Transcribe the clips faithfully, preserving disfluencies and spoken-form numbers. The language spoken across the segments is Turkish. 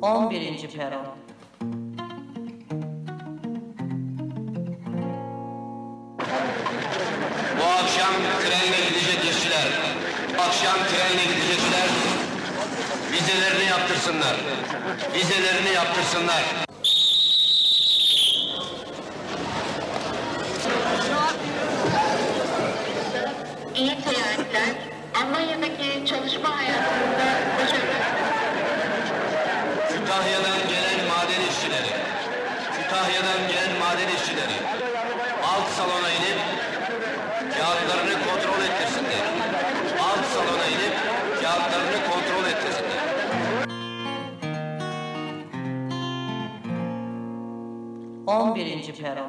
on birinci peron. Bu akşam trenle gidecek işçiler, akşam trenle gidecekler, vizelerini yaptırsınlar, vizelerini yaptırsınlar. İyi seyahatler. Almanya'daki çalışma hayatında başarılar. Kütahya'dan gelen maden işçileri, Kütahya'dan gelen maden işçileri, alt salona inip kağıtlarını kontrol ettirsinler. Alt salona inip kağıtlarını kontrol ettirsinler. on birinci peron.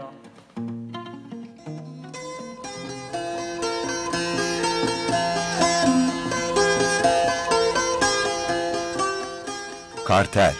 Kartel.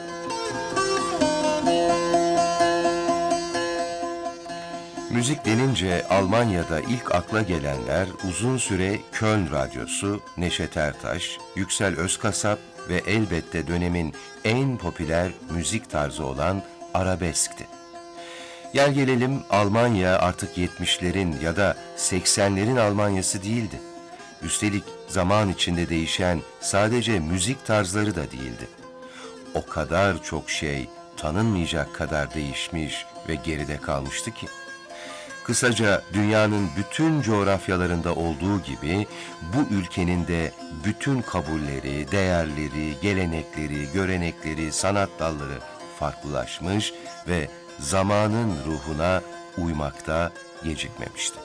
Müzik denince Almanya'da ilk akla gelenler uzun süre Köln Radyosu, Neşet Ertaş, Yüksel Özkasap ve elbette dönemin en popüler müzik tarzı olan arabeskti. Gel gelelim Almanya artık yetmişlerin ya da seksenlerin Almanyası değildi. Üstelik zaman içinde değişen sadece müzik tarzları da değildi. O kadar çok şey tanınmayacak kadar değişmiş ve geride kalmıştı ki. Kısaca dünyanın bütün coğrafyalarında olduğu gibi bu ülkenin de bütün kabulleri, değerleri, gelenekleri, görenekleri, sanat dalları farklılaşmış ve zamanın ruhuna uymakta gecikmemişti.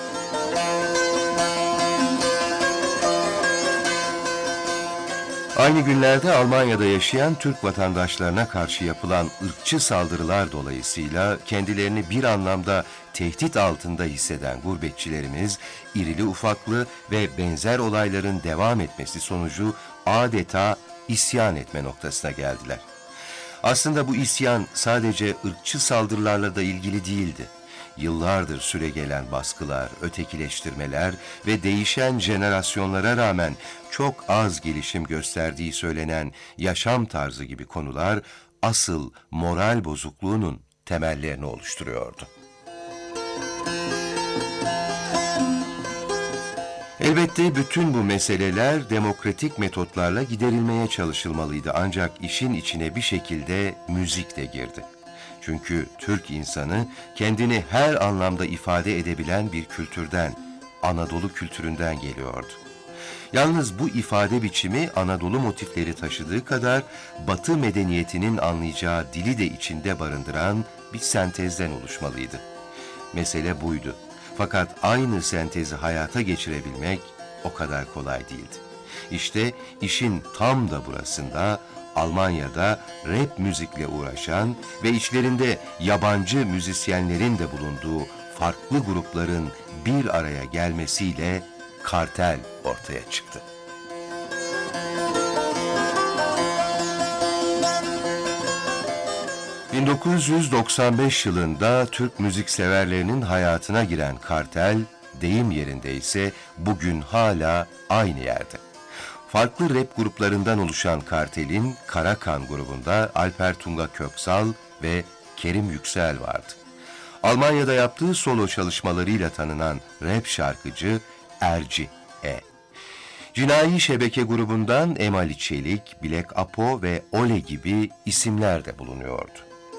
Aynı günlerde Almanya'da yaşayan Türk vatandaşlarına karşı yapılan ırkçı saldırılar dolayısıyla kendilerini bir anlamda tehdit altında hisseden gurbetçilerimiz, irili ufaklı ve benzer olayların devam etmesi sonucu adeta isyan etme noktasına geldiler. Aslında bu isyan sadece ırkçı saldırılarla da ilgili değildi. Yıllardır süregelen baskılar, ötekileştirmeler ve değişen jenerasyonlara rağmen çok az gelişim gösterdiği söylenen yaşam tarzı gibi konular asıl moral bozukluğunun temellerini oluşturuyordu. Elbette bütün bu meseleler demokratik metotlarla giderilmeye çalışılmalıydı ancak işin içine bir şekilde müzik de girdi. Çünkü Türk insanı kendini her anlamda ifade edebilen bir kültürden, Anadolu kültüründen geliyordu. Yalnız bu ifade biçimi Anadolu motifleri taşıdığı kadar Batı medeniyetinin anlayacağı dili de içinde barındıran bir sentezden oluşmalıydı. Mesele buydu. Fakat aynı sentezi hayata geçirebilmek o kadar kolay değildi. İşte işin tam da burasında Almanya'da rap müzikle uğraşan ve içlerinde yabancı müzisyenlerin de bulunduğu farklı grupların bir araya gelmesiyle kartel ortaya çıktı. bin dokuz yüz doksan beş yılında Türk müzikseverlerinin hayatına giren kartel, deyim yerinde ise bugün hala aynı yerde. Farklı rap gruplarından oluşan kartelin Karakan grubunda Alper Tunga Köksal ve Kerim Yüksel vardı. Almanya'da yaptığı solo çalışmalarıyla tanınan rap şarkıcı Erci E. Cinayi Şebeke grubundan Emali Çelik, Bilek Apo ve Ole gibi isimler de bulunuyordu.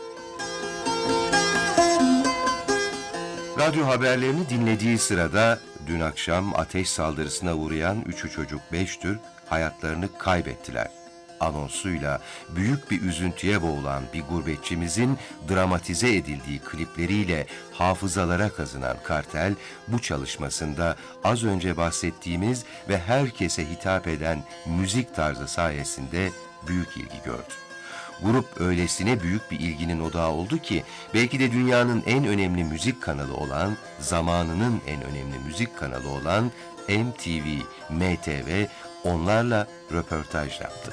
Radyo haberlerini dinlediği sırada dün akşam ateş saldırısına uğrayan üçü çocuk beş Türk hayatlarını kaybettiler anonsuyla büyük bir üzüntüye boğulan bir gurbetçimizin dramatize edildiği klipleriyle hafızalara kazınan kartel, bu çalışmasında az önce bahsettiğimiz ve herkese hitap eden müzik tarzı sayesinde büyük ilgi gördü. Grup öylesine büyük bir ilginin odağı oldu ki belki de dünyanın en önemli müzik kanalı olan, zamanının en önemli müzik kanalı olan M T V, M T V onlarla röportaj yaptı.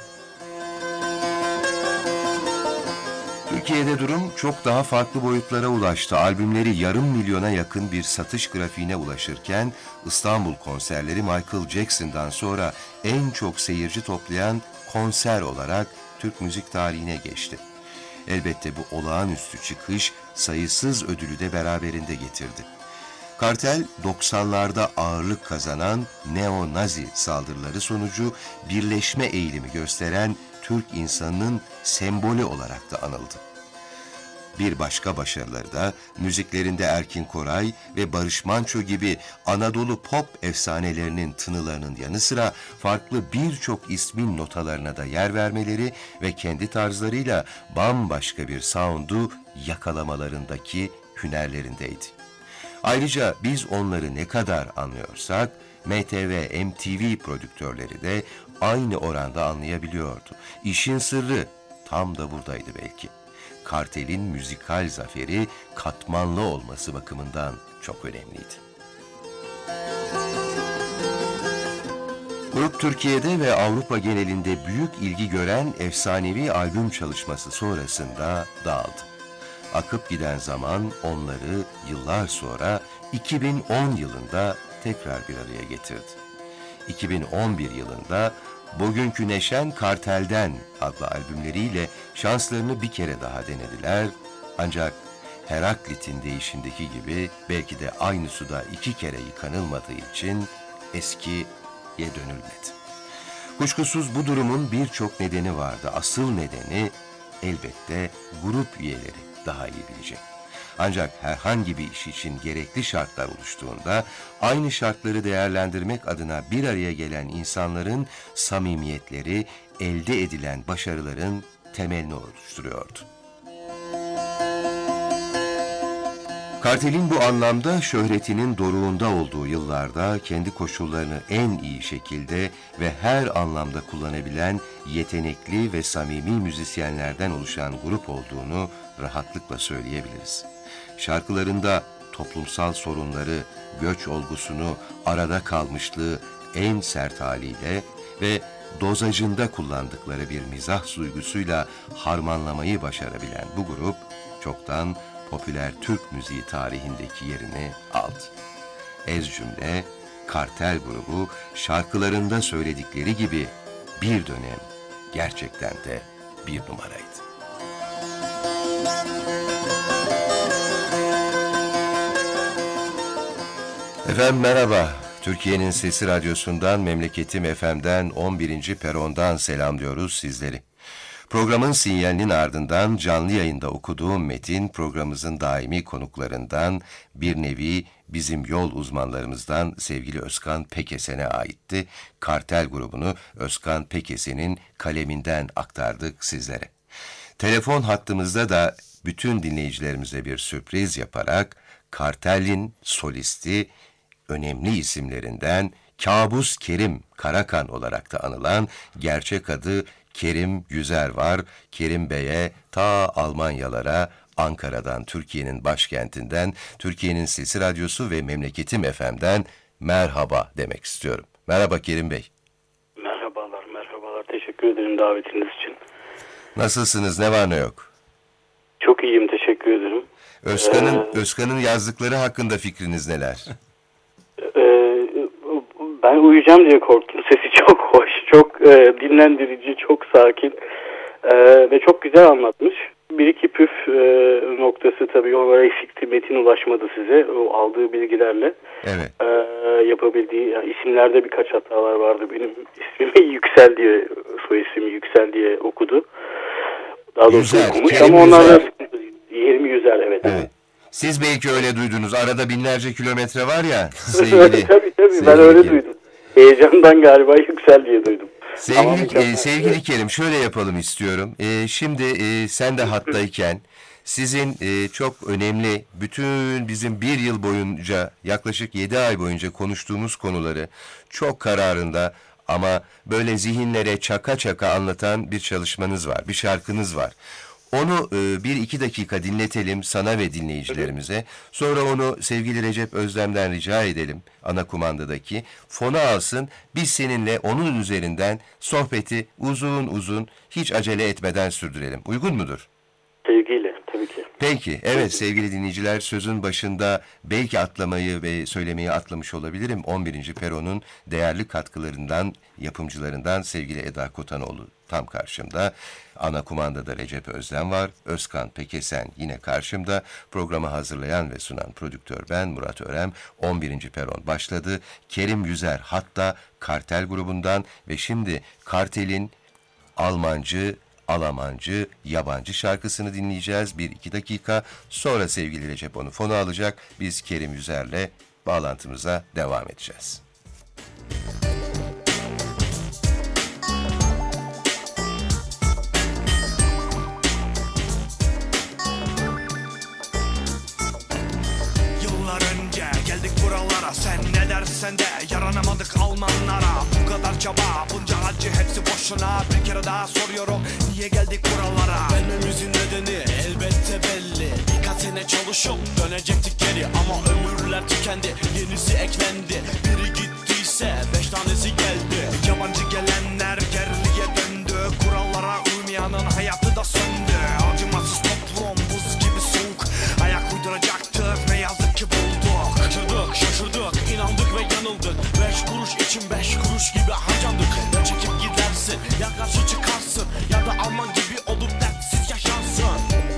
Türkiye'de durum çok daha farklı boyutlara ulaştı. Albümleri yarım milyona yakın bir satış grafiğine ulaşırken İstanbul konserleri Michael Jackson'dan sonra en çok seyirci toplayan konser olarak Türk müzik tarihine geçti. Elbette bu olağanüstü çıkış sayısız ödülü de beraberinde getirdi. Kartel, doksanlarda ağırlık kazanan neo-nazi saldırıları sonucu birleşme eğilimi gösteren Türk insanının sembolü olarak da anıldı. Bir başka başarıları da müziklerinde Erkin Koray ve Barış Manço gibi Anadolu pop efsanelerinin tınılarının yanı sıra farklı birçok ismin notalarına da yer vermeleri ve kendi tarzlarıyla bambaşka bir sound'u yakalamalarındaki hünerlerindeydi. Ayrıca biz onları ne kadar anlıyorsak, M T V, M T V prodüktörleri de aynı oranda anlayabiliyordu. İşin sırrı tam da buradaydı belki. Kartel'in müzikal zaferi katmanlı olması bakımından çok önemliydi. Grup Türkiye'de ve Avrupa genelinde büyük ilgi gören efsanevi albüm çalışması sonrasında dağıldı. Akıp giden zaman onları yıllar sonra iki bin on yılında tekrar bir araya getirdi. iki bin on bir yılında Bugünkü Neşen Kartel'den adlı albümleriyle şanslarını bir kere daha denediler. Ancak Heraklit'in deyişindeki gibi belki de aynı suda iki kere yıkanılmadığı için eskiye dönülmedi. Kuşkusuz bu durumun birçok nedeni vardı. Asıl nedeni elbette grup üyeleri daha iyi bilecek. Ancak herhangi bir iş için gerekli şartlar oluştuğunda aynı şartları değerlendirmek adına bir araya gelen insanların samimiyetleri elde edilen başarıların temelini oluşturuyordu. Kartel'in bu anlamda şöhretinin doruğunda olduğu yıllarda kendi koşullarını en iyi şekilde ve her anlamda kullanabilen yetenekli ve samimi müzisyenlerden oluşan grup olduğunu rahatlıkla söyleyebiliriz. Şarkılarında toplumsal sorunları, göç olgusunu, arada kalmışlığı en sert haliyle ve dozajında kullandıkları bir mizah duygusuyla harmanlamayı başarabilen bu grup çoktan popüler Türk müziği tarihindeki yerini aldı. Ez cümle, Kartel grubu şarkılarında söyledikleri gibi bir dönem gerçekten de bir numaraydı. Efendim merhaba. Türkiye'nin Sesi Radyosu'ndan, Memleketim F M'den on birinci perondan selamlıyoruz sizleri. Programın sinyalinin ardından canlı yayında okuduğum metin programımızın daimi konuklarından bir nevi bizim yol uzmanlarımızdan sevgili Özkan Pekesen'e aitti. Kartel grubunu Özkan Pekesen'in kaleminden aktardık sizlere. Telefon hattımızda da bütün dinleyicilerimize bir sürpriz yaparak Kartel'in solisti, önemli isimlerinden Kabus Kerim Karakan olarak da anılan gerçek adı Kerim Yüzer var. Kerim Bey'e ta Almanyalara, Ankara'dan, Türkiye'nin başkentinden, Türkiye'nin Sesi Radyosu ve Memleketim F M'den merhaba demek istiyorum. Merhaba Kerim Bey. Merhabalar, merhabalar. Teşekkür ederim davetiniz için. Nasılsınız, ne var ne yok? Çok iyiyim, teşekkür ederim. Özkan'ın ee, Özkan'ın yazdıkları hakkında fikriniz neler? E, ben uyuyacağım diye korktum. Sesi çok hoş, çok e, dinlendirici, çok sakin e, ve çok güzel anlatmış. Bir iki püf e, noktası tabii onlara eksikti. Metin ulaşmadı size o aldığı bilgilerle. Evet. E, yapabildiği yani isimlerde birkaç hatalar vardı. Benim ismimi Yüksel diye, soy ismimi Yüksel diye okudu. Daha doğrusu Yüzer, okumuş Kerim ama onlar da Yüzer. Kerim Yüzer, evet. Evet. Siz belki öyle duydunuz. Arada binlerce kilometre var ya sevgili. tabii tabii sevgili ben öyle Kerim. duydum. Heyecandan galiba Yüksel diye duydum. Sevgili, Ama e, sevgili Kerim şöyle yapalım istiyorum. E, şimdi e, sen de hattayken sizin e, çok önemli bütün bizim bir yıl boyunca yaklaşık yedi ay boyunca konuştuğumuz konuları çok kararında ama böyle zihinlere çaka çaka anlatan bir çalışmanız var, bir şarkınız var. Onu e, bir iki dakika dinletelim sana ve dinleyicilerimize. Sonra onu sevgili Recep Özlem'den rica edelim, ana kumandadaki. Fona alsın, biz seninle onun üzerinden sohbeti uzun uzun, hiç acele etmeden sürdürelim. Uygun mudur? Sevgiyle, tabii tabii ki. Peki, evet sevgili dinleyiciler, sözün başında belki atlamayı ve söylemeyi atlamış olabilirim. on birinci Peron'un değerli katkılarından, yapımcılarından sevgili Eda Kotanoğlu tam karşımda. Ana kumandada Recep Özden var. Özkan Pekesen yine karşımda. Programı hazırlayan ve sunan prodüktör ben Murat Örem. on birinci Peron başladı. Kerim Yüzer hatta Kartel grubundan ve şimdi Kartel'in Almancı, Alamancı, yabancı şarkısını dinleyeceğiz. Bir iki dakika sonra sevgili Recep onu fona alacak. Biz Kerim Yüzer'le bağlantımıza devam edeceğiz. Yıllar önce geldik buralara, sen ne dersen de yaranamadık Almanlara. Bu kadar çaba, bunca acı hepsi boşuna. Bir kere daha soruyorum, niye geldik buralara? Gelmemizin nedeni elbette belli. Birkaç sene çalışıp dönecektik geri, ama ömürler tükendi, yenisi eklendi. Biri gittiyse beş tanesi geldi. Yabancı gelenler geriliğe döndü. Kurallara uymayanın hayatı da söndü. Acımasız toplum buz gibi soğuk, ayak uyduracaktık ne yazık ki bulduk. Kaçırdık, şaşırdık, inandık ve yanıldık. Beş kuruş için beş kuruş gibi harcandık. Ya çekip gidersin, ya karşı çıkarsın, ya da Alman gibi olup dertsiz yaşarsın.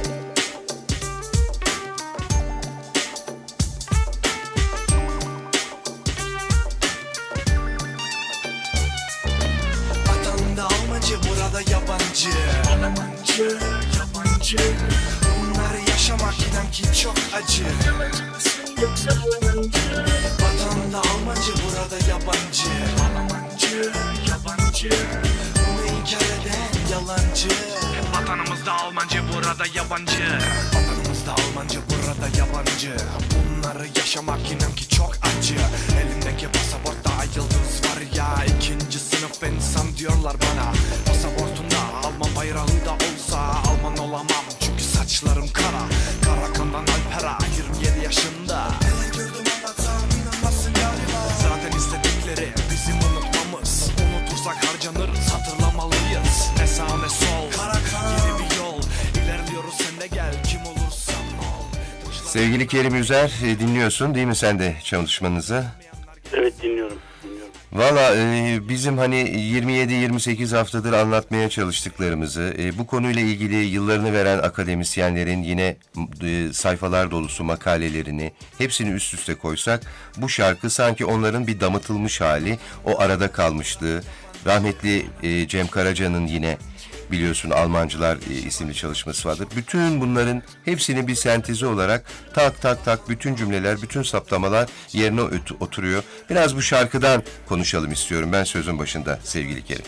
Vatanda Almancı, burada yabancı. Almancı, yabancı. Bunları yaşamak inan ki çok acı. Vatanda Almancı, burada yabancı. Almancı, yabancı. Bunu inkar eden yalancı. Vatanımızda Almancı, burada yabancı. Vatanımızda Almancı, burada yabancı. Bunları yaşamak inan ki çok acı. Elimdeki pasaportta yıldız var ya, ikinci sınıf insan diyorlar bana. Pasaportunda Alman bayrağı da olsa Alman olamam, çünkü saçlarım kara. Karakan'dan Alper'a, yirmi yedi yaşında. Neler gördüm anlatsam inanmazsın galiba. Zaten istedikleri bizim unutmamız. Unutursak harcanırız, hatırlamalıyız. Ne sağ ne sol, Karakan. Yeni bir yol, ilerliyoruz, sen de gel, kim olursan ol. Sevgili Kerim Yüzer, dinliyorsun değil mi sen de çalışmanızı? Evet, dinliyorum. dinliyorum. Valla e, bizim hani yirmi yedi yirmi sekiz haftadır anlatmaya çalıştıklarımızı, e, bu konuyla ilgili yıllarını veren akademisyenlerin yine e, sayfalar dolusu makalelerini hepsini üst üste koysak, bu şarkı sanki onların bir damıtılmış hali, o arada kalmışlığı. Rahmetli e, Cem Karaca'nın yine biliyorsun Almancılar e, isimli çalışması vardır. Bütün bunların hepsinin bir sentezi olarak tak tak tak bütün cümleler, bütün saptamalar yerine ot- oturuyor. Biraz bu şarkıdan konuşalım istiyorum ben sözün başında sevgili Kerim.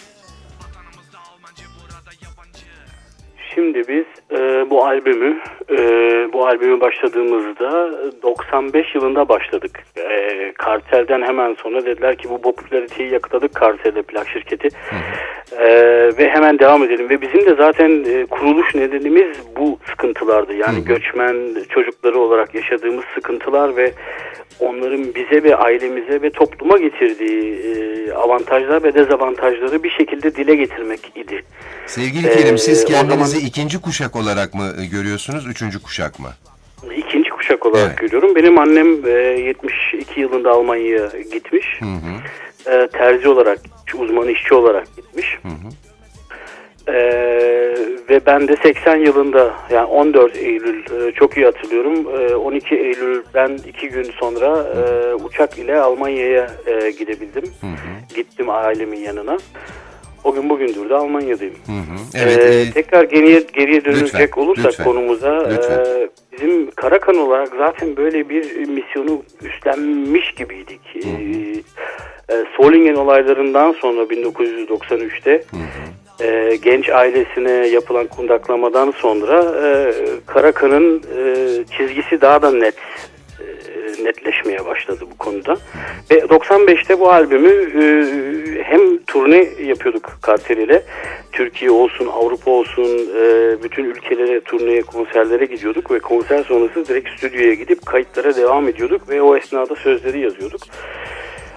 Şimdi biz e, bu albümü e, bu albümü başladığımızda doksan beş yılında başladık. E, Kartel'den hemen sonra dediler ki bu popülariteyi yakaladık, Kartel'de plak şirketi. E, ve hemen devam edelim. Ve bizim de zaten e, kuruluş nedenimiz bu sıkıntılardı. Yani hı hı. göçmen çocukları olarak yaşadığımız sıkıntılar ve onların bize ve ailemize ve topluma getirdiği e, avantajlar ve dezavantajları bir şekilde dile getirmek idi. Sevgili Kerim, siz kendinizi zaman, ikinci kuşak olarak mı görüyorsunuz, üçüncü kuşak mı? İkinci kuşak olarak evet. görüyorum. Benim annem e, yetmiş iki yılında Almanya'ya gitmiş. Hı hı. E, terzi olarak, uzman işçi olarak gitmiş. Hı hı. E, ve ben de seksen yılında, yani on dört Eylül e, çok iyi hatırlıyorum. E, on iki Eylül'den iki gün sonra e, uçak ile Almanya'ya e, gidebildim. Hı hı. Gittim ailemin yanına. O gün bugündür de Almanya'dayım. Hı hı. Evet, ee, e, tekrar geriye geriye dönecek lütfen, olursak lütfen, konumuza, lütfen. E, bizim Karakan olarak zaten böyle bir misyonu üstlenmiş gibiydik. Hı hı. E, e, Solingen olaylarından sonra bin dokuz yüz doksan üçte hı hı. E, genç ailesine yapılan kundaklamadan sonra e, Karakan'ın e, çizgisi daha da net netleşmeye başladı bu konuda. Ve doksan beşte bu albümü e, hem turne yapıyorduk Kartel ile. Türkiye olsun, Avrupa olsun, e, bütün ülkelere turneye, konserlere gidiyorduk ve konser sonrası direkt stüdyoya gidip kayıtlara devam ediyorduk ve o esnada sözleri yazıyorduk.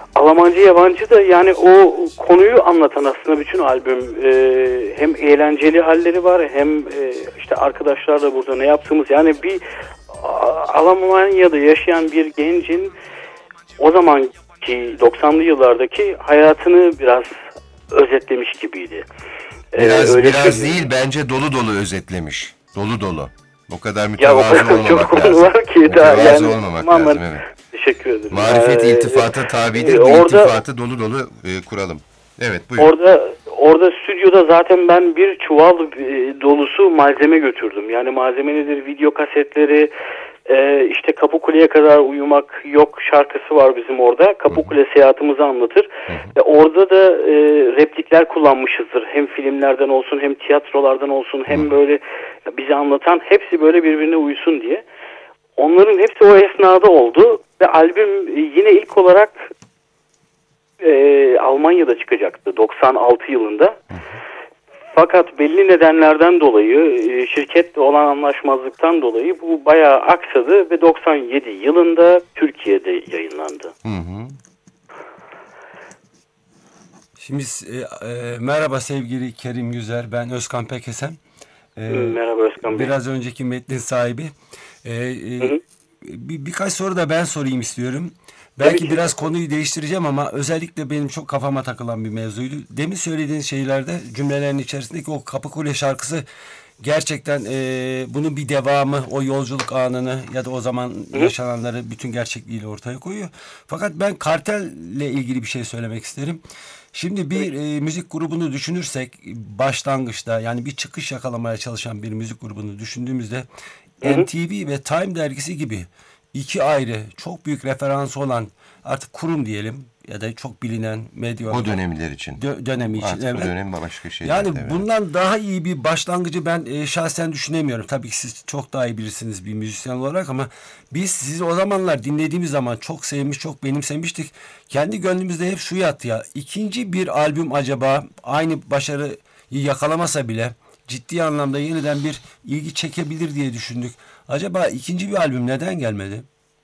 Almancı yabancı da yani o konuyu anlatan aslında bütün albüm. Ee, hem eğlenceli halleri var, hem e, işte arkadaşlarla burada ne yaptığımız, yani bir Almanya'da yaşayan bir gencin o zamanki doksanlı yıllardaki hayatını biraz özetlemiş gibiydi. Ee, Biraz öyle biraz söyleyeyim. değil, bence dolu dolu özetlemiş. Dolu dolu. O kadar Ya o mütevazı kadar olmamak çok konu lazım. var ki daha Mütevazı yani olmamak tamamen lazım, evet. teşekkür ederim. Marifet Ee, iltifata tabidir. e, Bu orada, iltifatı dolu dolu e, kuralım. Evet, buyurun. Orada orada stüdyoda zaten ben bir çuval e, dolusu malzeme götürdüm. Yani malzeme nedir? Video kasetleri, e, işte Kapıkule'ye kadar uyumak yok şarkısı var bizim orada. Kapıkule seyahatimizi anlatır. E, orada da e, replikler kullanmışızdır. Hem filmlerden olsun, hem tiyatrolardan olsun, hem böyle bizi anlatan, hepsi böyle birbirine uysun diye. Onların hepsi o esnada oldu ve albüm yine ilk olarak e, Almanya'da çıkacaktı doksan altı yılında. Fakat belli nedenlerden dolayı, e, şirketle olan anlaşmazlıktan dolayı bu bayağı aksadı ve doksan yedi yılında Türkiye'de yayınlandı. Hı hı. Şimdi e, e, merhaba sevgili Kerim Yüzer, ben Özkan Pekesen. E, Merhaba Özkan Bey. Biraz önceki metnin sahibi. E, e, Hı hı. bir, birkaç soru da ben sorayım istiyorum. Belki ki. biraz konuyu değiştireceğim ama özellikle benim çok kafama takılan bir mevzuydu. Demin söylediğin şeylerde, cümlelerin içerisindeki o Kapıkule şarkısı gerçekten e, bunun bir devamı, o yolculuk anını ya da o zaman Hı. yaşananları bütün gerçekliğiyle ortaya koyuyor. Fakat ben kartelle ilgili bir şey söylemek isterim. Şimdi bir e, müzik grubunu düşünürsek başlangıçta, yani bir çıkış yakalamaya çalışan bir müzik grubunu düşündüğümüzde Hı hı. M T V ve Time dergisi gibi iki ayrı çok büyük referansı olan artık kurum diyelim ya da çok bilinen medya O dönemler için. dö- dönemi için. Artık Evet. bu dönem başka şey. Yani evet. bundan daha iyi bir başlangıcı ben e, şahsen düşünemiyorum. Tabii ki siz çok daha iyi birisiniz bir müzisyen olarak ama biz sizi o zamanlar dinlediğimiz zaman çok sevmiş, çok benimsemiştik. Kendi gönlümüzde hep şu yattı ya. İkinci bir albüm acaba aynı başarıyı yakalamasa bile ciddi anlamda yeniden bir ilgi çekebilir diye düşündük. Acaba ikinci bir albüm neden gelmedi?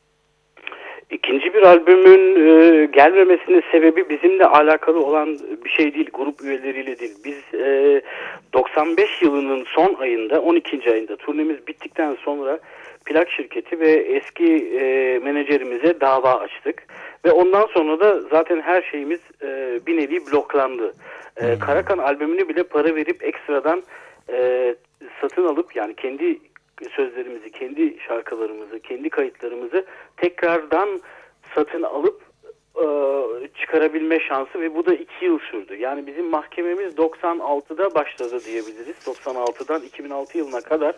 İkinci bir albümün e, gelmemesinin sebebi bizimle alakalı olan bir şey değil, grup üyeleriyle değil. Biz e, doksan beş yılının son ayında, on ikinci ayında turnemiz bittikten sonra plak şirketi ve eski e, menajerimize dava açtık. Ve ondan sonra da zaten her şeyimiz e, bir nevi bloklandı. E, Karakan albümünü bile para verip ekstradan e, satın alıp, yani kendi sözlerimizi, kendi şarkılarımızı, kendi kayıtlarımızı tekrardan satın alıp e, çıkarabilme şansı ve bu da iki yıl sürdü. Yani bizim mahkememiz doksan altıda başladı diyebiliriz. doksan altıdan iki bin altı yılına kadar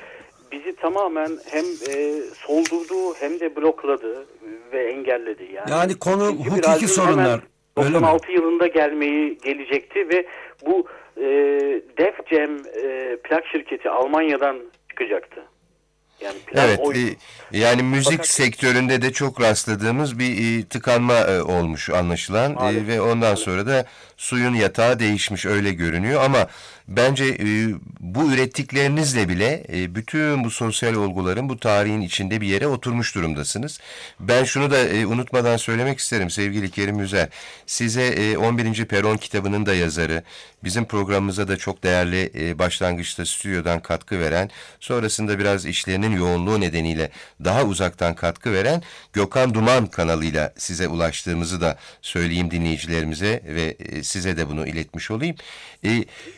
bizi tamamen hem e, soldurdu hem de blokladı ve engelledi. Yani, Yani konu ikinci bir hukuki albüm sorunlar, hemen öyle mi? doksan altı yılında gelmeyi gelecekti ve bu e, Def Jam e, plak şirketi Almanya'dan çıkacaktı. Yani plan Evet, oydu. e, yani müzik Fakat- sektöründe de çok rastladığımız bir e, tıkanma e, olmuş anlaşılan. E, Maalesef. ve ondan sonra da suyun yatağı değişmiş, öyle görünüyor ama bence e, bu ürettiklerinizle bile e, bütün bu sosyal olguların bu tarihin içinde bir yere oturmuş durumdasınız. Ben şunu da e, unutmadan söylemek isterim sevgili Kerim Yüzer. Size e, on birinci Peron kitabının da yazarı, bizim programımıza da çok değerli e, başlangıçta stüdyodan katkı veren, sonrasında biraz işlerinin yoğunluğu nedeniyle daha uzaktan katkı veren Gökhan Duman kanalıyla size ulaştığımızı da söyleyeyim dinleyicilerimize ve e, size de bunu iletmiş olayım. E,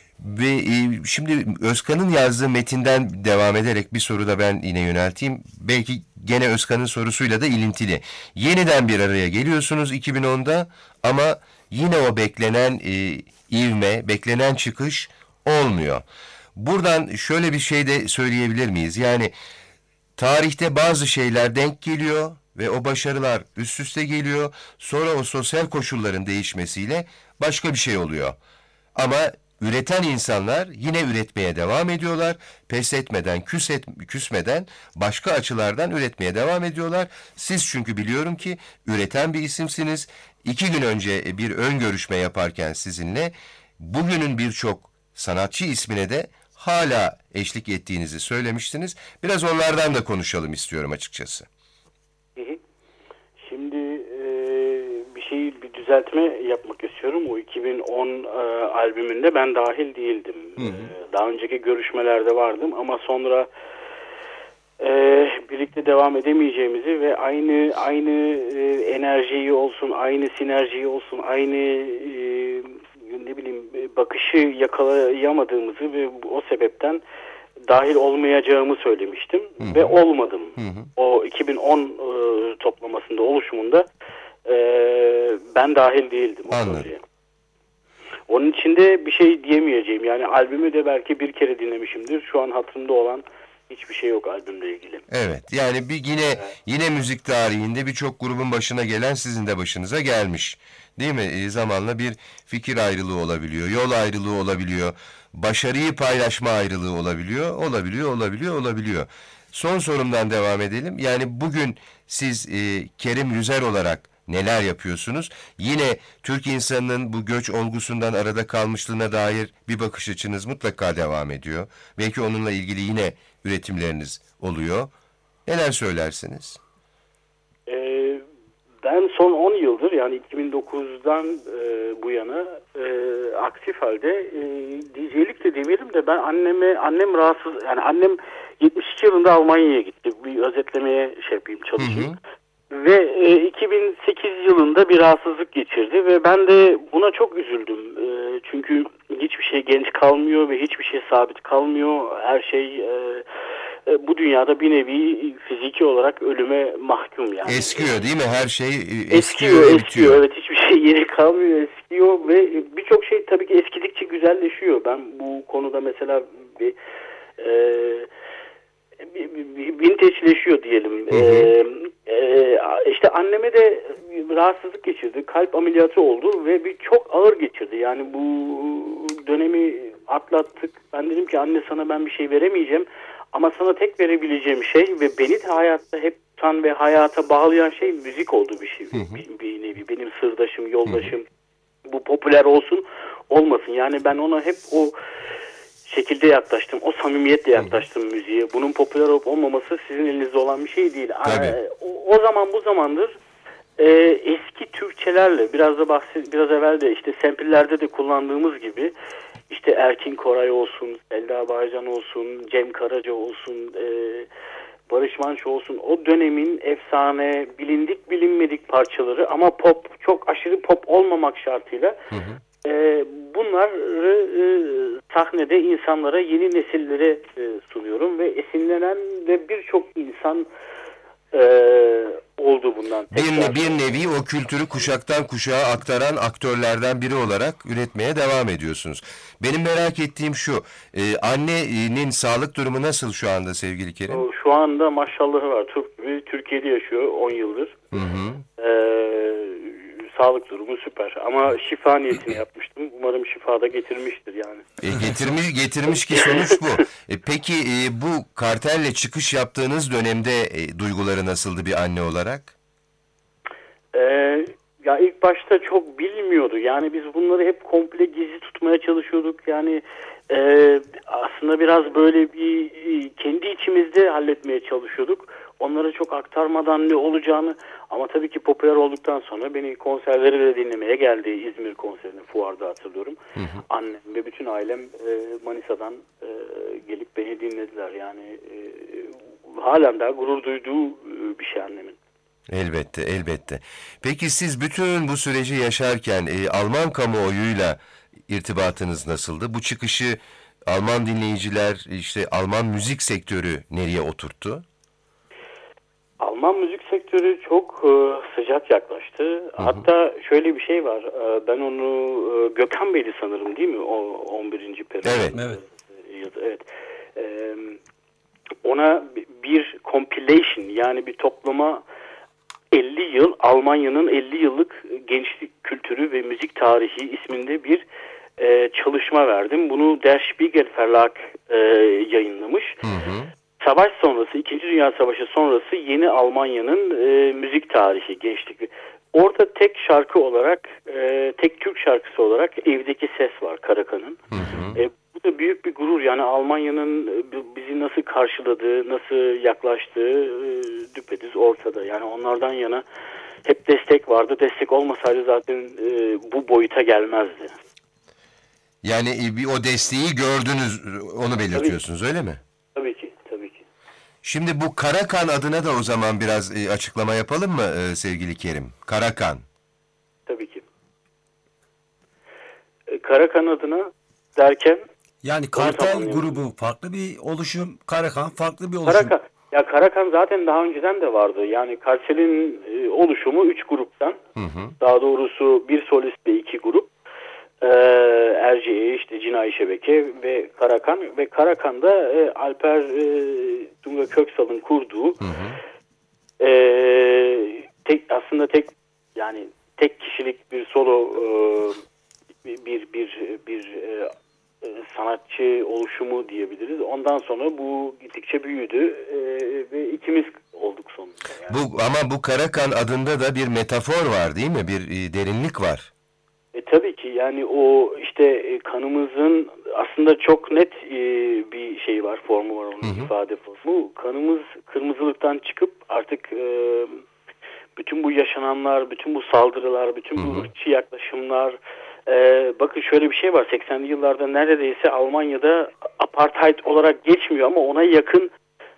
ve e, şimdi Özkan'ın yazdığı metinden devam ederek bir soru da ben yine yönelteyim. Belki gene Özkan'ın sorusuyla da ilintili. Yeniden bir araya geliyorsunuz iki bin onda ama yine o beklenen e, ivme, beklenen çıkış olmuyor. Buradan şöyle bir şey de söyleyebilir miyiz? Yani tarihte bazı şeyler denk geliyor ve o başarılar üst üste geliyor. Sonra o sosyal koşulların değişmesiyle başka bir şey oluyor. Ama üreten insanlar yine üretmeye devam ediyorlar. Pes etmeden, küs et, küsmeden başka açılardan üretmeye devam ediyorlar. Siz çünkü biliyorum ki üreten bir isimsiniz. İki gün önce bir ön görüşme yaparken sizinle bugünün birçok sanatçı ismine de hala eşlik ettiğinizi söylemiştiniz. Biraz onlardan da konuşalım istiyorum açıkçası. Hı hı. Şimdi e, bir şey bir düzeltme yapmak istiyorum. O iki bin on e, albümünde ben dahil değildim. Hı hı. E, daha önceki görüşmelerde vardım ama sonra e, birlikte devam edemeyeceğimizi ve aynı aynı e, enerjiyi olsun, aynı sinerjiyi olsun, aynı e, ne bileyim bakışı yakalayamadığımızı ve o sebepten dahil olmayacağımı söylemiştim. Hı hı. Ve olmadım. Hı hı. O iki bin on e, toplamasında, oluşumunda e, ben dahil değildim o projeye. Onun için de bir şey diyemeyeceğim. Yani albümü de belki bir kere dinlemişimdir. Şu an hatırımda olan hiçbir şey yok albümle ilgili. Evet. Yani bir yine evet. yine müzik tarihinde birçok grubun başına gelen sizin de başınıza gelmiş. Değil mi? E, zamanla bir fikir ayrılığı olabiliyor, yol ayrılığı olabiliyor, başarıyı paylaşma ayrılığı olabiliyor, olabiliyor, olabiliyor, olabiliyor. Son sorumdan devam edelim. Yani bugün siz e, Kerim Yüzer olarak neler yapıyorsunuz? Yine Türk insanının bu göç olgusundan arada kalmışlığına dair bir bakış açınız mutlaka devam ediyor. Belki onunla ilgili yine üretimleriniz oluyor. Neler söylersiniz? Ee, ben son on yıldır, yani iki bin dokuzdan e, bu yana e, aktif halde e, D J'lik de demeyelim de ben anneme annem rahatsız, yani annem yetmiş iki yılında Almanya'ya gitti. Bir özetlemeye şey yapayım, çalışayım. Hı hı. Ve e, iki bin sekiz yılında bir rahatsızlık geçirdi ve ben de buna çok üzüldüm. E, çünkü hiçbir şey genç kalmıyor ve hiçbir şey sabit kalmıyor. Her şey e, e, bu dünyada bir nevi fiziki olarak ölüme mahkum yani. Eskiyor değil mi? Her şey e, eskiyor. Eskiyor, eskiyor. Evet, hiçbir şey yeri kalmıyor, eskiyor ve birçok şey tabii ki eskidikçe güzelleşiyor. Ben bu konuda mesela bir e, vintage'leşiyor diyelim. Hı hı. Ee, e, işte anneme de rahatsızlık geçirdi. Kalp ameliyatı oldu ve bir çok ağır geçirdi. Yani bu dönemi atlattık. Ben dedim ki anne, sana ben bir şey veremeyeceğim. Ama sana tek verebileceğim şey ve beni de hayatta hep tutan ve hayata bağlayan şey müzik oldu bir şey. Hı hı. Bir, bir nevi benim sırdaşım, yoldaşım. Hı hı. Bu popüler olsun olmasın. Yani ben ona hep o şekilde yaklaştım. O samimiyetle yaklaştım Hı. müziğe. Bunun popüler olup olmaması sizin elinizde olan bir şey değil. Ee, o, o zaman bu zamandır e, eski Türkçelerle biraz da bahset, biraz evvel de işte samplelerde de kullandığımız gibi işte Erkin Koray olsun, Selda Bağcan olsun, Cem Karaca olsun, e, Barış Manço olsun, o dönemin efsane, bilindik bilinmedik parçaları ama pop, çok aşırı pop olmamak şartıyla hı hı. E, bunları e, sahnede insanlara, yeni nesillere e, sunuyorum ve esinlenen de birçok insan e, oldu bundan. Bir, bir nevi o kültürü kuşaktan kuşağa aktaran aktörlerden biri olarak üretmeye devam ediyorsunuz. Benim merak ettiğim şu, e, annenin sağlık durumu nasıl şu anda sevgili Kerim? Şu anda maşallahı var. Türk, Türkiye'de yaşıyor on yıldır. Hı hı. Ee, sağlık durumu süper. Ama şifa niyetini yapmıştım. Umarım şifa da getirmiştir yani. E, getirmiş getirmiş ki sonuç bu. E, peki e, bu Kartel'le çıkış yaptığınız dönemde e, duyguları nasıldı bir anne olarak? E, ya ilk başta çok bilmiyordu. Yani biz bunları hep komple gizli tutmaya çalışıyorduk. Yani e, aslında biraz böyle bir kendi içimizde halletmeye çalışıyorduk. Onlara çok aktarmadan ne olacağını, ama tabii ki popüler olduktan sonra beni konserleri de dinlemeye geldi. İzmir konserini Fuar'da hatırlıyorum. Hı hı. Annem ve bütün ailem e, Manisa'dan e, gelip beni dinlediler. Yani e, halen daha gurur duyduğu e, bir şey annemin. Elbette, elbette. Peki siz bütün bu süreci yaşarken e, Alman kamuoyuyla irtibatınız nasıldı? Bu çıkışı Alman dinleyiciler, işte Alman müzik sektörü nereye oturttu? Alman müzik sektörü çok e, sıcak yaklaştı. Hı hı. Hatta şöyle bir şey var. E, ben onu e, Gökhan Bey'di sanırım, değil mi? O on birinci periyot. Evet, evet. Evet. E, ona bir compilation, yani bir toplama, elli yıl Almanya'nın elli yıllık gençlik kültürü ve müzik tarihi isminde bir e, çalışma verdim. Bunu Der Spiegel Verlag e, yayınlamış. Hı hı. Savaş sonrası, İkinci Dünya Savaşı sonrası yeni Almanya'nın e, müzik tarihi, gençlik. Orada tek şarkı olarak, e, tek Türk şarkısı olarak Evdeki Ses var, Karakan'ın. Hı hı. E, bu da büyük bir gurur. Yani Almanya'nın bizi nasıl karşıladığı, nasıl yaklaştığı e, düpedüz ortada. Yani onlardan yana hep destek vardı. Destek olmasaydı zaten e, bu boyuta gelmezdi. Yani e, bir o desteği gördünüz, onu belirtiyorsunuz öyle mi? Tabii ki, tabii ki. Şimdi bu Karakan adına da o zaman biraz e, açıklama yapalım mı e, sevgili Kerim? Karakan. Tabii ki. E, Karakan adına derken... Yani Kartel grubu farklı bir oluşum, Karakan farklı bir oluşum. Karakan, ya Karakan zaten daha önceden de vardı. Yani Kartel'in e, oluşumu üç gruptan. Hı hı. Daha doğrusu bir solist ve iki grup. Ee, Erciye, işte Cinayi Şebeke ve Karakan. Ve Karakan'da e, Alper e, Tunga Köksal'ın kurduğu Hı hı. e, tek aslında tek yani tek kişilik bir solo e, bir bir bir e, sanatçı oluşumu diyebiliriz. Ondan sonra bu gittikçe büyüdü e, ve ikimiz olduk sonunda. Yani. Bu ama bu Karakan adında da bir metafor var değil mi? Bir e, derinlik var. E, tabii ki yani o işte e, kanımızın aslında çok net e, bir şey var, formu var onun, hı hı. ifade formu. Kanımız kırmızılıktan çıkıp artık e, bütün bu yaşananlar, bütün bu saldırılar, bütün bu hı hı. ırkçı yaklaşımlar. Ee, bakın şöyle bir şey var, seksenli yıllarda neredeyse Almanya'da apartheid olarak geçmiyor ama ona yakın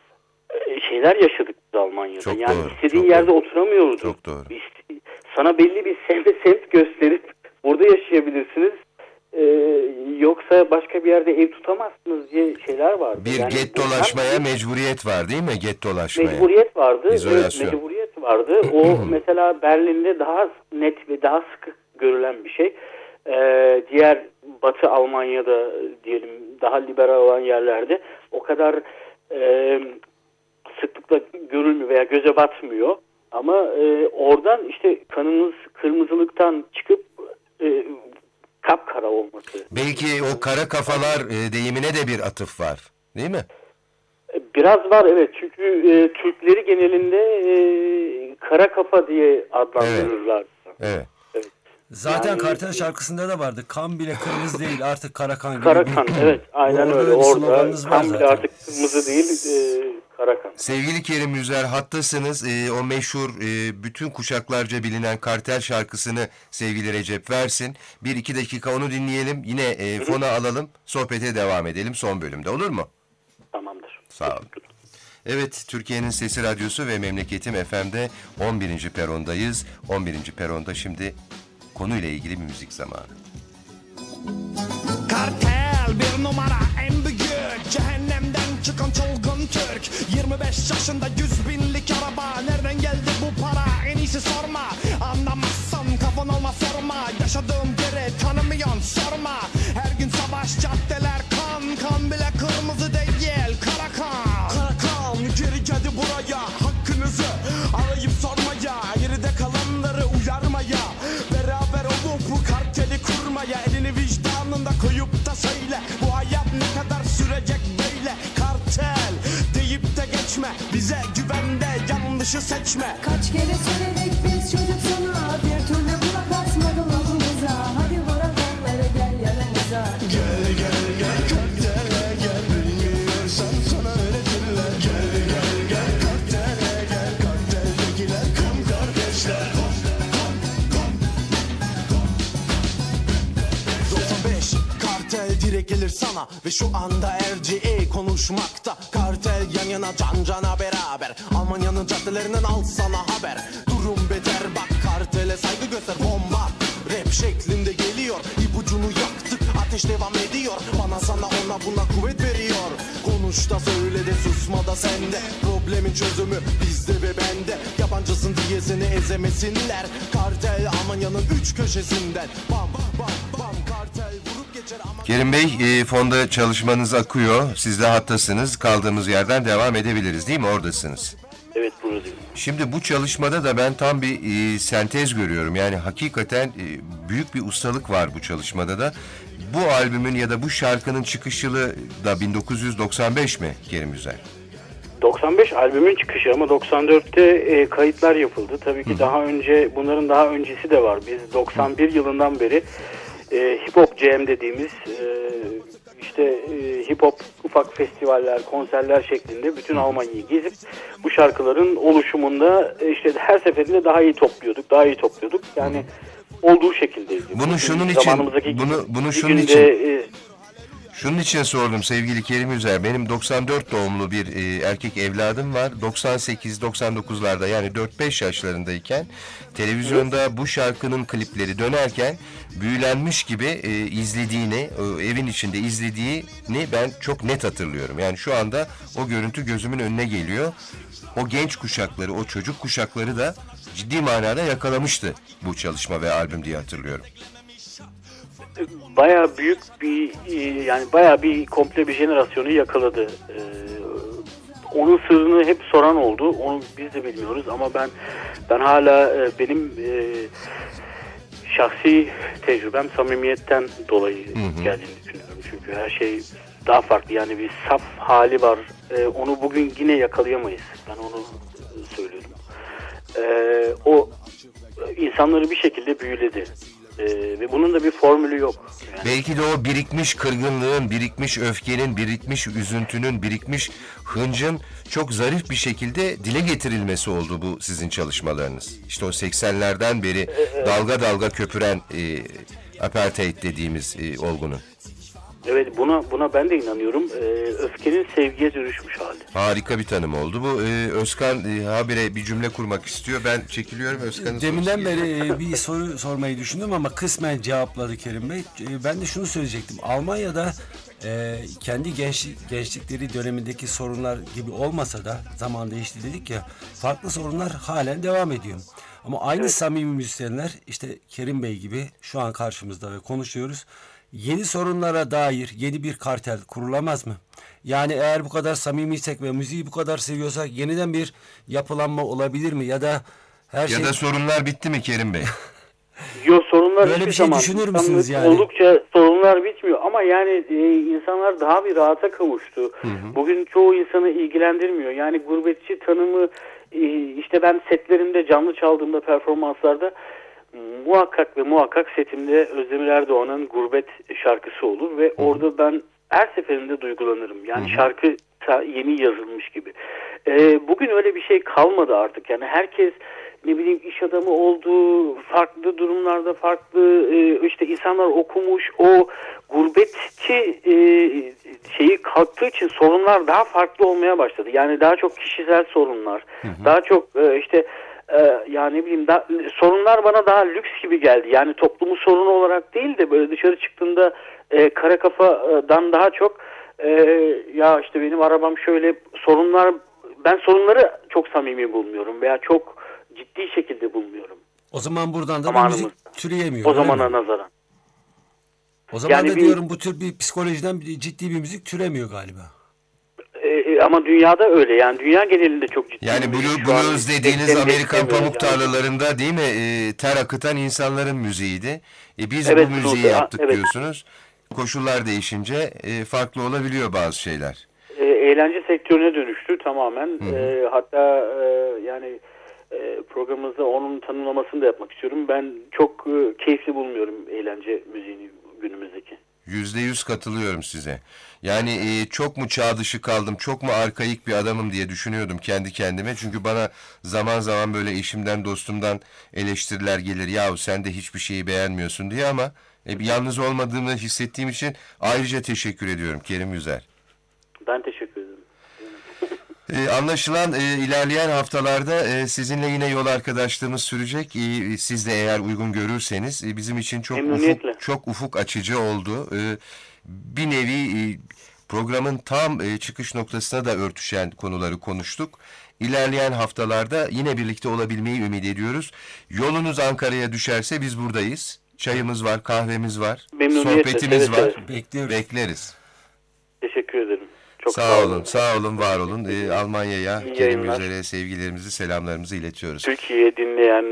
e, şeyler yaşadık biz Almanya'da. Çok yani doğru, istediğin çok yerde doğru. oturamıyordun. Çok doğru. Sana belli bir semt, semt gösterip burada yaşayabilirsiniz. Ee, yoksa başka bir yerde ev tutamazsınız diye şeyler vardı. Bir yani gettolaşmaya buradan, mecburiyet var değil mi? Gettolaşmaya. Mecburiyet vardı. İzolasyon. Evet, mecburiyet vardı. O mesela Berlin'de daha net ve daha sık görülen bir şey. Ee, diğer Batı Almanya'da diyelim daha liberal olan yerlerde o kadar e, sıklıkla görülmüyor veya göze batmıyor. Ama e, oradan işte kanımız kırmızılıktan çıkıp e, kapkara olması. Belki o kara kafalar e, deyimine de bir atıf var değil mi? Biraz var evet, çünkü e, Türkleri genelinde e, kara kafa diye adlandırırlar. Evet. Evet. Zaten yani, Kartel şarkısında da vardı. Kan bile kırmızı değil artık Karakan gibi. Karakan bir... evet aynen Orada öyle. Orada kan bile artık kırmızı değil e, Karakan. Sevgili Kerim Yüzer hattasınız. E, o meşhur e, bütün kuşaklarca bilinen Kartel şarkısını sevgili Recep versin. Bir iki dakika onu dinleyelim. Yine e, fona alalım. Sohbete devam edelim son bölümde, olur mu? Tamamdır. Sağ olun. Evet, Türkiye'nin Sesi Radyosu ve Memleketim F M'de on birinci perondayız. on birinci peronda şimdi konuyla ilgili bir müzik zamanı. Kartel bir numara en büyük, cehennemden çıkan çılgın Türk. Yirmi beş yaşında yüz binlik araba, nereden geldi bu para en iyisi sorma. Anlamazsan kafan olma sorma, yaşadığım yeri tanımıyorsun sorma. Her gün savaş, caddeler kan, kan bile kırmızı değil Karakan. Karakan geri geldi buraya, hakkınızı arayıp sormaya, geride kalanları uyarmaya, beraber olup bu karteli kurmaya, elini vicdanında koyup da söyle, bu hayat ne kadar sürecek böyle. Kartel deyip de geçme, bize güven de yanlışı seçme. Kaç kere söyledik biz çocuk sana, bir türlü kulak asmadın lafımıza. Hadi bırak onları gel yanımıza. Gel gel gel kartele gel, bilmiyorsan sana öğretirler. Gel gel gel kartele gel, karteldekiler kan kardeşler. doksan beş kartel direkt gelir sana ve şu anda R C E konuşmakta. Kartel yan yana can cana beraber, Almanya'nın caddelerinden al sana haber. Durum beter bak, kartele saygı göster, bomba rap şeklinde geliyor. İpucunu yaktık, ateş devam ediyor, bana sana ona buna kuvvet veriyor. Konuş da söyle de susma da sende, problemin çözümü bizde ve bende. Yabancısın diye seni ezemesinler, kartel Almanya'nın üç köşesinden. Bam bam bam kartel vurup geçer ama... Kerim Bey, e, fonda çalışmanız akıyor. Siz de hattasınız. Kaldığımız yerden devam edebiliriz değil mi? Oradasınız. Evet, buradayım. Şimdi bu çalışmada da ben tam bir e, sentez görüyorum. Yani hakikaten e, büyük bir ustalık var bu çalışmada da. Bu albümün ya da bu şarkının çıkış yılı da bin dokuz yüz doksan beş mi Kerim Yüzer? doksan beş albümün çıkışı ama doksan dörtte e, kayıtlar yapıldı. Tabii ki Hı. daha önce, bunların daha öncesi de var. Biz doksan bir Hı. yılından beri e, hip hop jam dediğimiz e, işte e, hip hop ufak festivaller, konserler şeklinde bütün Almanya'yı gezip bu şarkıların oluşumunda e, işte her seferinde daha iyi topluyorduk, daha iyi topluyorduk. Yani olduğu şekildeydi. Bunu şunun için bunu bunu şunun için e, Şunun için sordum sevgili Kerim Yüzer. Benim doksan dört doğumlu bir e, erkek evladım var. doksan sekiz doksan dokuzlarda yani dört beş yaşlarındayken televizyonda bu şarkının klipleri dönerken büyülenmiş gibi e, izlediğini, e, evin içinde izlediğini ben çok net hatırlıyorum. Yani şu anda o görüntü gözümün önüne geliyor. O genç kuşakları, o çocuk kuşakları da ciddi manada yakalamıştı bu çalışma ve albüm diye hatırlıyorum. Bayağı büyük bir yani bayağı bir komple bir jenerasyonu yakaladı. Ee, onun sırrını hep soran oldu. Onu biz de bilmiyoruz ama ben ben hala e, benim e, şahsi tecrübem samimiyetten dolayı hı hı. geldiğini düşünüyorum. Çünkü her şey daha farklı. Yani bir saf hali var. E, onu bugün yine yakalayamayız. Ben onu söylüyorum. E, o insanları bir şekilde büyüledi. Ee, ve bunun da bir formülü yok. Yani. Belki de o birikmiş kırgınlığın, birikmiş öfkenin, birikmiş üzüntünün, birikmiş hıncın çok zarif bir şekilde dile getirilmesi oldu bu sizin çalışmalarınız. İşte o seksenlerden beri ee, dalga dalga köpüren e, apartheid dediğimiz e, olgunun. Evet, buna buna ben de inanıyorum. Ee, öfkenin sevgiye dönüşmüş hali. Harika bir tanım oldu bu. Ee, Özkan e, habire bir cümle kurmak istiyor. Ben çekiliyorum Özkan'ın. Deminden beri e, bir soru sormayı düşündüm ama kısmen cevapladı Kerim Bey. E, ben de şunu söyleyecektim. Almanya'da e, kendi gençlik, gençlikleri dönemindeki sorunlar gibi olmasa da zaman değişti dedik ya, farklı sorunlar halen devam ediyor. Ama aynı evet. samimi müzisyenler işte Kerim Bey gibi şu an karşımızda ve konuşuyoruz. Yeni sorunlara dair yeni bir kartel kurulamaz mı? Yani eğer bu kadar samimiysek ve müziği bu kadar seviyorsak yeniden bir yapılanma olabilir mi? Ya da her ya şey... da sorunlar bitti mi Kerim Bey? Yok, sorunlar böyle bir şey zaman. düşünür müsünüz yani? Oldukça sorunlar bitmiyor ama yani e, insanlar daha bir rahata kavuştu. Hı hı. Bugün çoğu insanı ilgilendirmiyor. Yani gurbetçi tanımı e, işte ben setlerimde canlı çaldığımda performanslarda muhakkak ve muhakkak setimde Özdemir Erdoğan'ın Gurbet şarkısı olur ve Hı-hı. orada ben her seferinde duygulanırım. Yani Hı-hı. şarkı yeni yazılmış gibi. Ee, bugün öyle bir şey kalmadı artık. Yani herkes ne bileyim iş adamı oldu, farklı durumlarda farklı e, işte insanlar okumuş, o gurbetçi e, şeyi kalktığı için sorunlar daha farklı olmaya başladı. Yani daha çok kişisel sorunlar, Hı-hı. daha çok e, işte Ee, yani ne bileyim da, sorunlar bana daha lüks gibi geldi. Yani toplumu sorunu olarak değil de böyle dışarı çıktığında e, kara kafadan daha çok e, ya işte benim arabam şöyle sorunlar, ben sorunları çok samimi bulmuyorum veya çok ciddi şekilde bulmuyorum. O zaman buradan da bir müzik türeyemiyor. O zamana nazaran. O zaman yani da bir, diyorum bu tür bir psikolojiden bir, ciddi bir müzik türemiyor galiba. Ee, ama dünyada öyle yani dünya genelinde çok ciddi. Yani blues, blues dediğiniz Amerikan pamuk tarlalarında değil mi e, ter akıtan insanların müziğiydi. E, biz evet, bu müziği blues, yaptık evet. diyorsunuz. Koşullar değişince e, farklı olabiliyor bazı şeyler. E, eğlence sektörüne dönüştü tamamen. E, hatta e, yani e, programımızda onun tanımlamasını da yapmak istiyorum. Ben çok e, keyifli bulmuyorum eğlence müziğini günümüzdeki. Yüzde yüz katılıyorum size. Yani e, çok mu çağ dışı kaldım, çok mu arkaik bir adamım diye düşünüyordum kendi kendime. Çünkü bana zaman zaman böyle eşimden, dostumdan eleştiriler gelir. Yahu sen de hiçbir şeyi beğenmiyorsun diye ama e, yalnız olmadığımı hissettiğim için ayrıca teşekkür ediyorum Kerim Yüzer. Ben teşekkür ederim. Ee, anlaşılan e, ilerleyen haftalarda e, sizinle yine yol arkadaşlığımız sürecek. E, siz de eğer uygun görürseniz e, bizim için çok ufuk, çok ufuk açıcı oldu. E, bir nevi e, programın tam e, çıkış noktasına da örtüşen konuları konuştuk. İlerleyen haftalarda yine birlikte olabilmeyi ümit ediyoruz. Yolunuz Ankara'ya düşerse biz buradayız. Çayımız var, kahvemiz var, sohbetimiz evet, var. evet. Bekliyoruz. Bekleriz. Teşekkür ederim. Çok sağ, sağ olun, olun, sağ olun, var olun. Ee, Almanya'ya, Kerim Yüzer'e sevgilerimizi, selamlarımızı iletiyoruz. Türkiye'ye dinleyen ve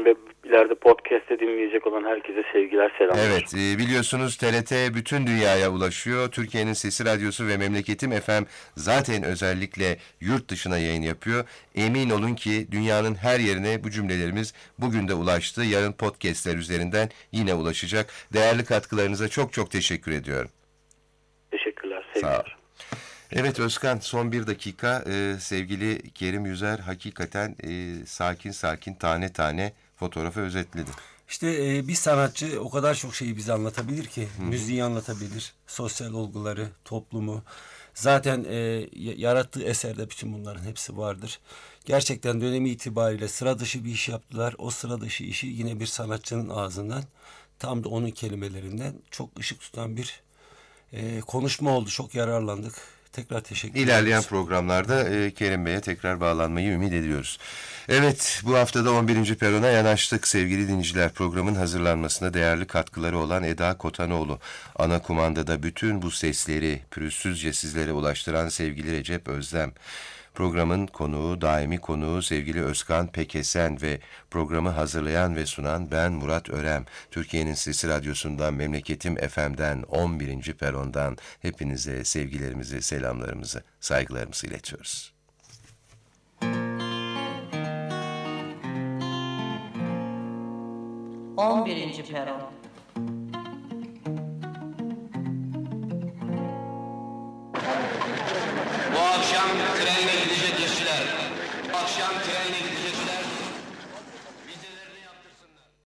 ileride podcast'te dinleyecek olan herkese sevgiler, selamlar. Evet, e, biliyorsunuz T R T bütün dünyaya ulaşıyor. Türkiye'nin Sesi Radyosu ve Memleketim F M zaten özellikle yurt dışına yayın yapıyor. Emin olun ki dünyanın her yerine bu cümlelerimiz bugün de ulaştı. Yarın podcastler üzerinden yine ulaşacak. Değerli katkılarınıza çok çok teşekkür ediyorum. Teşekkürler, Sağ ol. sevgiler. Evet Özkan, son bir dakika. Ee, sevgili Kerim Yüzer hakikaten e, sakin sakin tane tane fotoğrafı özetledi. İşte e, bir sanatçı o kadar çok şeyi bize anlatabilir ki. Hı. Müziği anlatabilir, sosyal olguları, toplumu. Zaten e, yarattığı eserde bütün bunların hepsi vardır. Gerçekten dönemi itibariyle sıra dışı bir iş yaptılar. O sıra dışı işi yine bir sanatçının ağzından, tam da onun kelimelerinden çok ışık tutan bir e, konuşma oldu. Çok yararlandık. Tekrar teşekkür ederiz. İlerleyen programlarda e, Kerim Bey'e tekrar bağlanmayı ümit ediyoruz. Evet, bu haftada on birinci perona yanaştık sevgili dinleyiciler. Programın hazırlanmasına değerli katkıları olan Eda Kotanoğlu, ana kumandada bütün bu sesleri pürüzsüzce sizlere ulaştıran sevgili Recep Özlem, programın konuğu, daimi konuğu sevgili Özkan Pekesen ve programı hazırlayan ve sunan ben Murat Örem. Türkiye'nin Sesi Radyosu'ndan, Memleketim F M'den, on birinci perondan hepinize sevgilerimizi, selamlarımızı, saygılarımızı iletiyoruz. on birinci peron.